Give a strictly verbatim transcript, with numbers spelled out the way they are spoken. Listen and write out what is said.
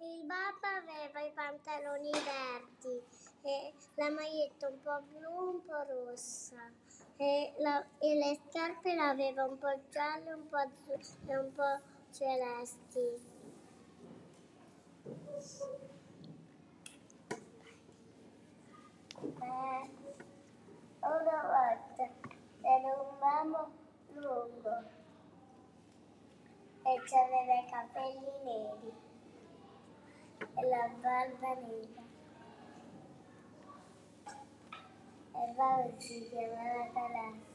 Il babbo aveva i pantaloni verdi e la maglietta un po' blu, un po' rossa e, la, e le scarpe le aveva un po' gialle, un po' azzurre e un po' celesti. Eh, una volta era un uomo lungo e aveva i capelli neri e la barba nera. E poi si chiamava Talassi.